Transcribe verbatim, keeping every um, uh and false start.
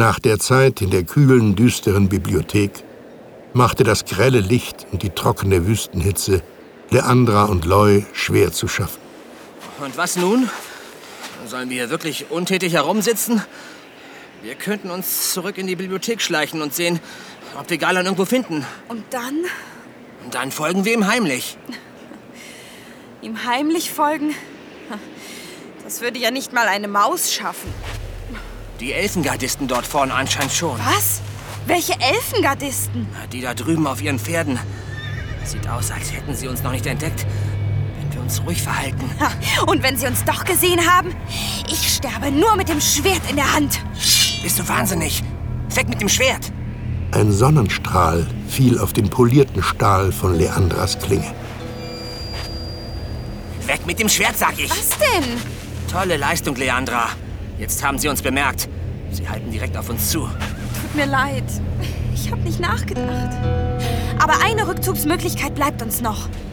Nach der Zeit in der kühlen, düsteren Bibliothek machte das grelle Licht und die trockene Wüstenhitze Leandra und Loy schwer zu schaffen. Und was nun? Sollen wir hier wirklich untätig herumsitzen? Wir könnten uns zurück in die Bibliothek schleichen und sehen, ob wir Galan irgendwo finden. Und dann? Und dann folgen wir ihm heimlich. Ihm heimlich folgen? Das würde ja nicht mal eine Maus schaffen. Die Elfengardisten dort vorne anscheinend schon. Was? Welche Elfengardisten? Die da drüben auf ihren Pferden. Sieht aus, als hätten sie uns noch nicht entdeckt, wenn wir uns ruhig verhalten. Und wenn sie uns doch gesehen haben? Ich sterbe nur mit dem Schwert in der Hand. Bist du wahnsinnig? Weg mit dem Schwert! Ein Sonnenstrahl fiel auf den polierten Stahl von Leandras Klinge. Weg mit dem Schwert, sag ich! Was denn? Tolle Leistung, Leandra. Jetzt haben sie uns bemerkt. Sie halten direkt auf uns zu. Tut mir leid. Ich habe nicht nachgedacht. Aber eine Rückzugsmöglichkeit bleibt uns noch.